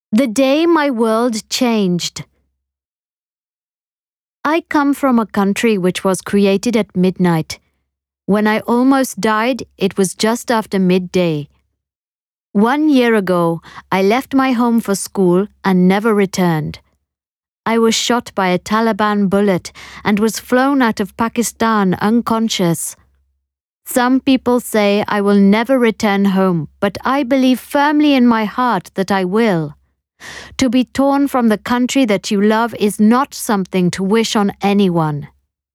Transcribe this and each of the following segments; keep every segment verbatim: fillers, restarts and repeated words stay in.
The day my world changed. I come from a country which was created at midnight. When I almost died, it was just after midday. One year ago, I left my home for school and never returned. I was shot by a Taliban bullet and was flown out of Pakistan unconscious. Some people say I will never return home, but I believe firmly in my heart that I will. To be torn from the country that you love is not something to wish on anyone.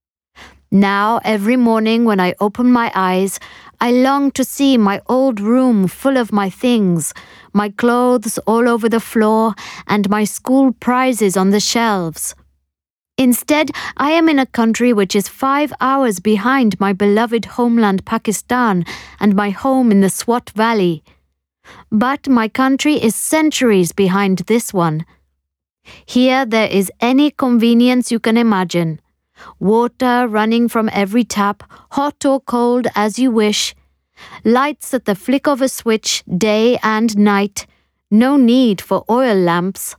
Now, every morning when I open my eyes, I long to see my old room full of my things, my clothes all over the floor, and my school prizes on the shelves. Instead, I am in a country which is five hours behind my beloved homeland Pakistan and my home in the Swat Valley. But my country is centuries behind this one. Here there is any convenience you can imagine. Water running from every tap, hot or cold as you wish. Lights at the flick of a switch, day and night. No need for oil lamps.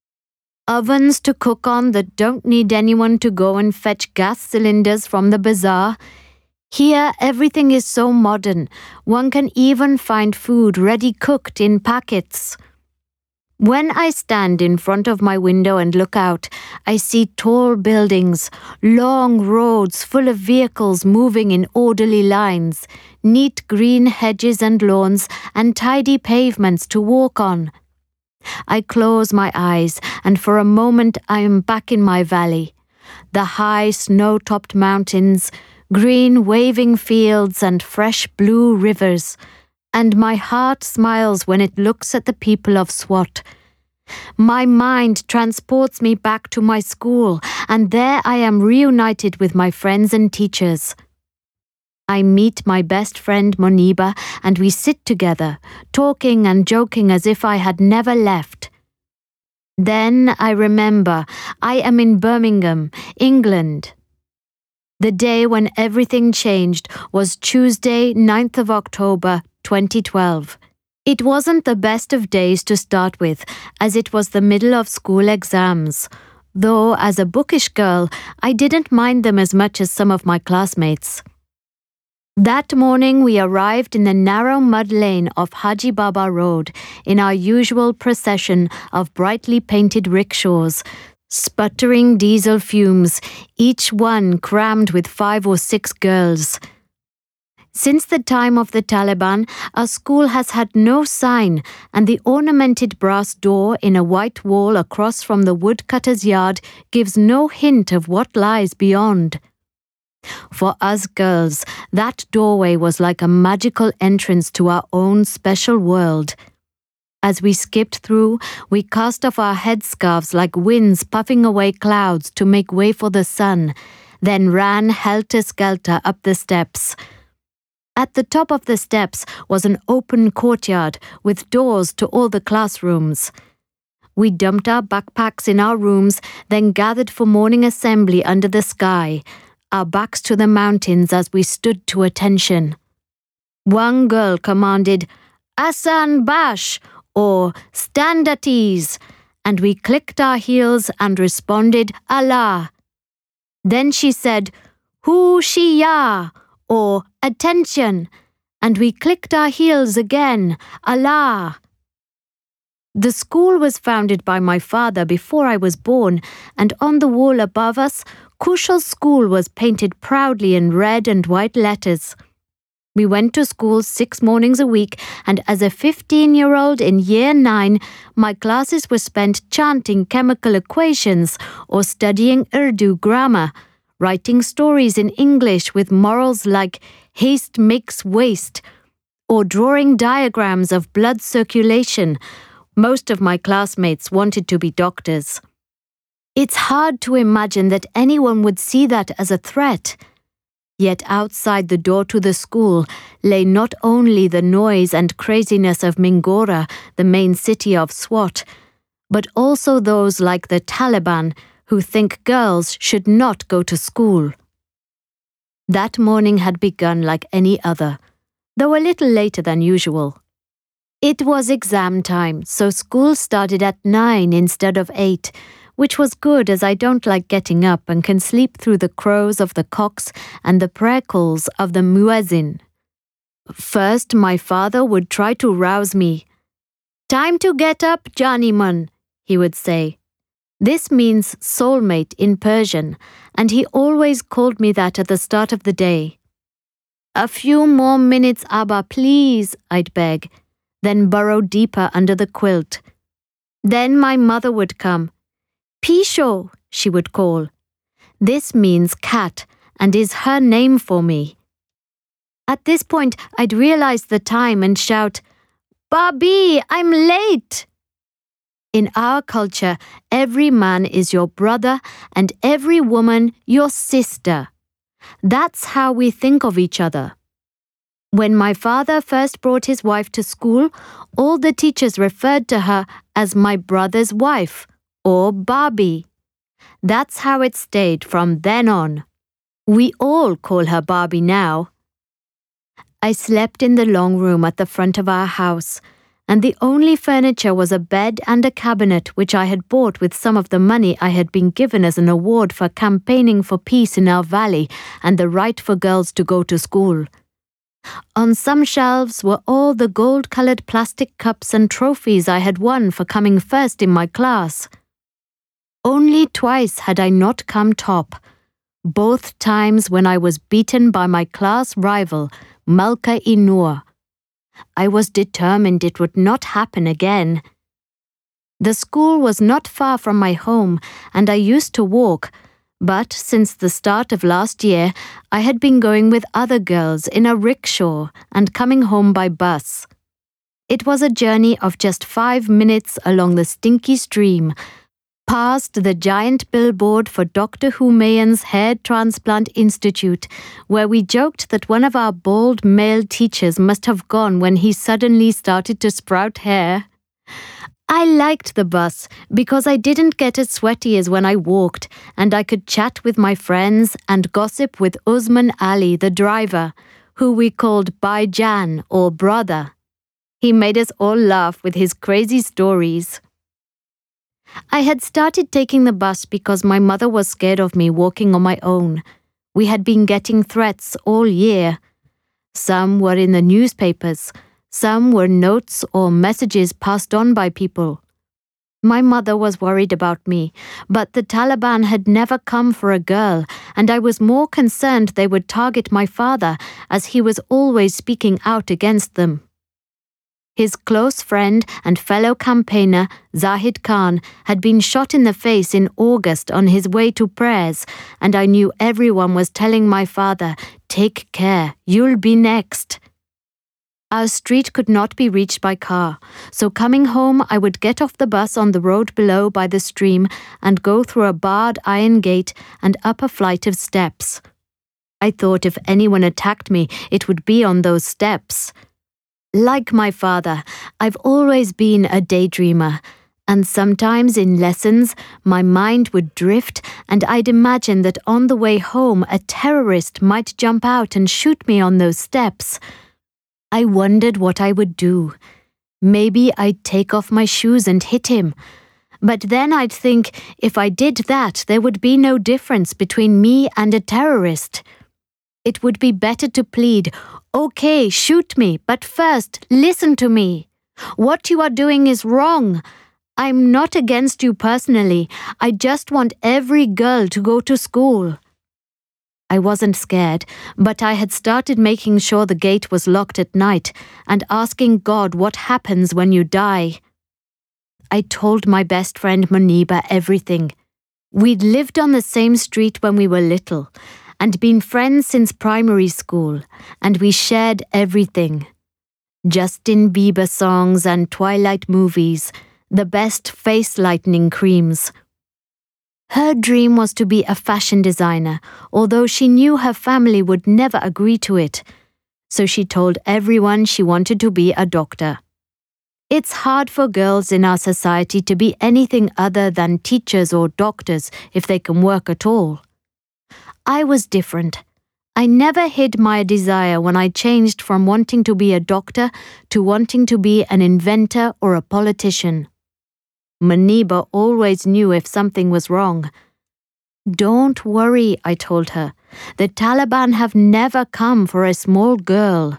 Ovens to cook on that don't need anyone to go and fetch gas cylinders from the bazaar. Here, everything is so modern, one can even find food ready cooked in packets. When I stand in front of my window and look out, I see tall buildings, long roads full of vehicles moving in orderly lines, neat green hedges and lawns, and tidy pavements to walk on. I close my eyes, and for a moment I am back in my valley. The high snow-topped mountains, green waving fields and fresh blue rivers, and my heart smiles when it looks at the people of Swat. My mind transports me back to my school, and there I am reunited with my friends and teachers. I meet my best friend Moniba, and we sit together, talking and joking as if I had never left. Then I remember I am in Birmingham, England. The day when everything changed was Tuesday, ninth of October, twenty twelve. It wasn't the best of days to start with, as it was the middle of school exams, though as a bookish girl, I didn't mind them as much as some of my classmates. That morning we arrived in the narrow mud lane of Haji Baba Road in our usual procession of brightly painted rickshaws, sputtering diesel fumes, each one crammed with five or six girls. Since the time of the Taliban, our school has had no sign, and the ornamented brass door in a white wall across from the woodcutter's yard gives no hint of what lies beyond. For us girls, that doorway was like a magical entrance to our own special world. As we skipped through, we cast off our headscarves like winds puffing away clouds to make way for the sun, then ran helter-skelter up the steps. At the top of the steps was an open courtyard with doors to all the classrooms. We dumped our backpacks in our rooms, then gathered for morning assembly under the sky, our backs to the mountains as we stood to attention. One girl commanded, "Asan Bash!" or "Stand at ease," and we clicked our heels and responded, "Allah." Then she said, "Hu Shia!" or "Attention," and we clicked our heels again, "Allah." The school was founded by my father before I was born, and on the wall above us, Kushal School was painted proudly in red and white letters. We went to school six mornings a week, and as a fifteen-year-old in year nine, my classes were spent chanting chemical equations or studying Urdu grammar, writing stories in English with morals like haste makes waste, or drawing diagrams of blood circulation. Most of my classmates wanted to be doctors. It's hard to imagine that anyone would see that as a threat. Yet outside the door to the school lay not only the noise and craziness of Mingora, the main city of Swat, but also those like the Taliban who think girls should not go to school. That morning had begun like any other, though a little later than usual. It was exam time, so school started at nine instead of eight, which was good as I don't like getting up and can sleep through the crows of the cocks and the prayer calls of the muezzin. First, my father would try to rouse me. "Time to get up, Janiman," he would say. This means soulmate in Persian, and he always called me that at the start of the day. "A few more minutes, Abba, please," I'd beg, then burrow deeper under the quilt. Then my mother would come. "Pisho," she would call. This means cat and is her name for me. At this point, I'd realize the time and shout, "Babi, I'm late!" In our culture, every man is your brother and every woman your sister. That's how we think of each other. When my father first brought his wife to school, all the teachers referred to her as my brother's wife, or Babi. That's how it stayed from then on. We all call her Babi now. I slept in the long room at the front of our house, and the only furniture was a bed and a cabinet which I had bought with some of the money I had been given as an award for campaigning for peace in our valley and the right for girls to go to school. On some shelves were all the gold-colored plastic cups and trophies I had won for coming first in my class. Only twice had I not come top, both times when I was beaten by my class rival, Malka-i-Noor. I was determined it would not happen again. The school was not far from my home, and I used to walk, but since the start of last year, I had been going with other girls in a rickshaw and coming home by bus. It was a journey of just five minutes along the stinky stream, past the giant billboard for Doctor Humayun's Hair Transplant Institute, where we joked that one of our bald male teachers must have gone when he suddenly started to sprout hair. I liked the bus because I didn't get as sweaty as when I walked, and I could chat with my friends and gossip with Usman Ali, the driver, who we called Baijan or brother. He made us all laugh with his crazy stories. I had started taking the bus because my mother was scared of me walking on my own. We had been getting threats all year. Some were in the newspapers, some were notes or messages passed on by people. My mother was worried about me, but the Taliban had never come for a girl, and I was more concerned they would target my father, as he was always speaking out against them. His close friend and fellow campaigner, Zahid Khan, had been shot in the face in August on his way to prayers, and I knew everyone was telling my father, "Take care, you'll be next." Our street could not be reached by car, so coming home I would get off the bus on the road below by the stream and go through a barred iron gate and up a flight of steps. I thought if anyone attacked me, it would be on those steps. Like my father, I've always been a daydreamer, and sometimes in lessons my mind would drift and I'd imagine that on the way home a terrorist might jump out and shoot me on those steps. I wondered what I would do. Maybe I'd take off my shoes and hit him. But then I'd think if I did that, there would be no difference between me and a terrorist. It would be better to plead, "Okay, shoot me, but first, listen to me. What you are doing is wrong. I'm not against you personally. I just want every girl to go to school." I wasn't scared, but I had started making sure the gate was locked at night and asking God what happens when you die. I told my best friend Muniba everything. We'd lived on the same street when we were little, and been friends since primary school, and we shared everything. Justin Bieber songs and Twilight movies, the best face lightening creams. Her dream was to be a fashion designer, although she knew her family would never agree to it, so she told everyone she wanted to be a doctor. It's hard for girls in our society to be anything other than teachers or doctors if they can work at all. I was different. I never hid my desire when I changed from wanting to be a doctor to wanting to be an inventor or a politician. Muniba always knew if something was wrong. Don't worry, I told her. The Taliban have never come for a small girl.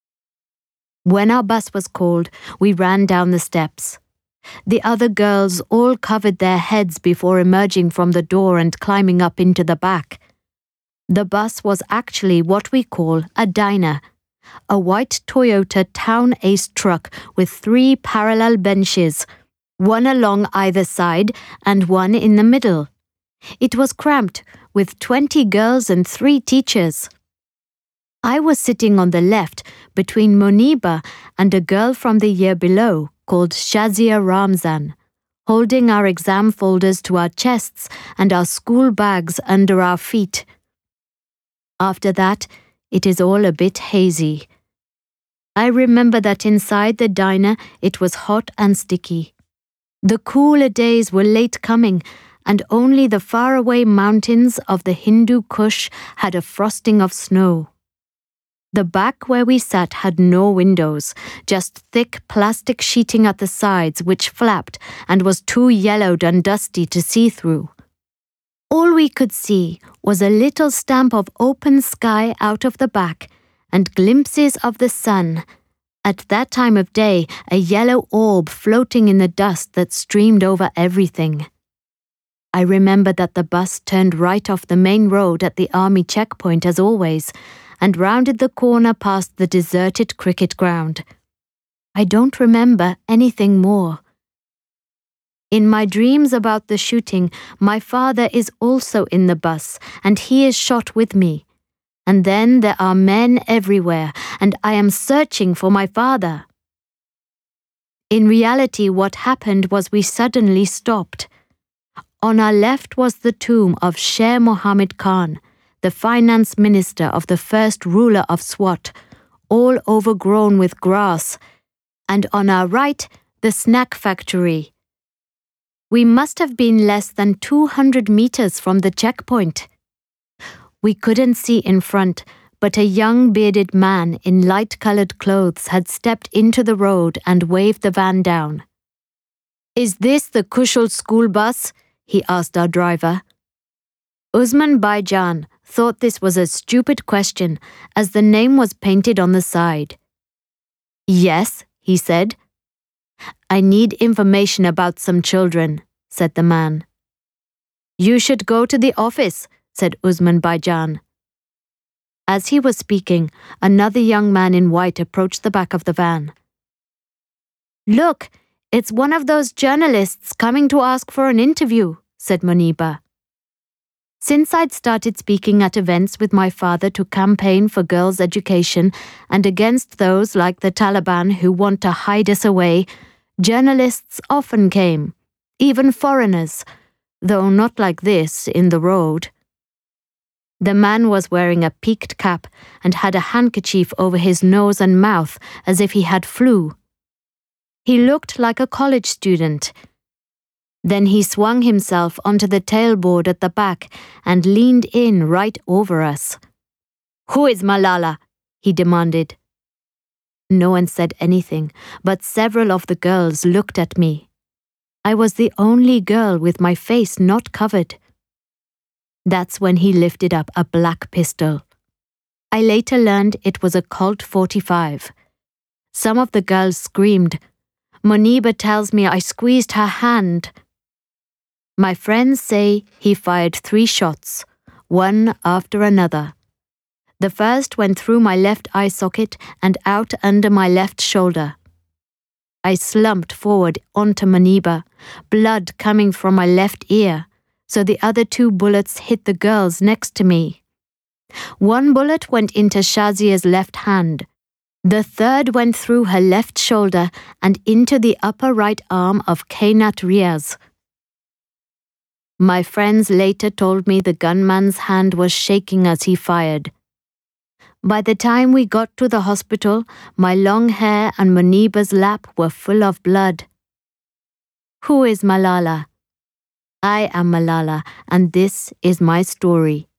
When our bus was called, we ran down the steps. The other girls all covered their heads before emerging from the door and climbing up into the back. The bus was actually what we call a diner, a white Toyota Town Ace truck with three parallel benches, one along either side and one in the middle. It was cramped with twenty girls and three teachers. I was sitting on the left between Muniba and a girl from the year below called Shazia Ramzan, holding our exam folders to our chests and our school bags under our feet. After that, it is all a bit hazy. I remember that inside the diner it was hot and sticky. The cooler days were late coming, and only the faraway mountains of the Hindu Kush had a frosting of snow. The back where we sat had no windows, just thick plastic sheeting at the sides which flapped and was too yellowed and dusty to see through. All we could see was a little stamp of open sky out of the back and glimpses of the sun, at that time of day a yellow orb floating in the dust that streamed over everything. I remember that the bus turned right off the main road at the army checkpoint as always, and rounded the corner past the deserted cricket ground. I don't remember anything more. In my dreams about the shooting, my father is also in the bus, and he is shot with me. And then there are men everywhere, and I am searching for my father. In reality, what happened was we suddenly stopped. On our left was the tomb of Sher Mohammed Khan, the finance minister of the first ruler of Swat, all overgrown with grass, and on our right, the snack factory. We must have been less than two hundred meters from the checkpoint. We couldn't see in front, but a young bearded man in light-colored clothes had stepped into the road and waved the van down. "Is this the Kushal school bus?" he asked our driver. Usman Baijan thought this was a stupid question, as the name was painted on the side. "Yes," he said. "I need information about some children," said the man. "You should go to the office," said Usman Baijan. As he was speaking, another young man in white approached the back of the van. "Look, it's one of those journalists coming to ask for an interview," said Muniba. Since I'd started speaking at events with my father to campaign for girls' education and against those like the Taliban who want to hide us away, journalists often came, even foreigners, though not like this in the road. The man was wearing a peaked cap and had a handkerchief over his nose and mouth as if he had flu. He looked like a college student. Then he swung himself onto the tailboard at the back and leaned in right over us. "Who is Malala?" he demanded. No one said anything, but several of the girls looked at me. I was the only girl with my face not covered. That's when he lifted up a black pistol. I later learned it was a Colt forty-five. Some of the girls screamed. Muniba tells me I squeezed her hand. My friends say he fired three shots, one after another. The first went through my left eye socket and out under my left shoulder. I slumped forward onto Muniba, blood coming from my left ear, so the other two bullets hit the girls next to me. One bullet went into Shazia's left hand. The third went through her left shoulder and into the upper right arm of Kainat Riaz. My friends later told me the gunman's hand was shaking as he fired. By the time we got to the hospital, my long hair and Muniba's lap were full of blood. Who is Malala? I am Malala, and this is my story.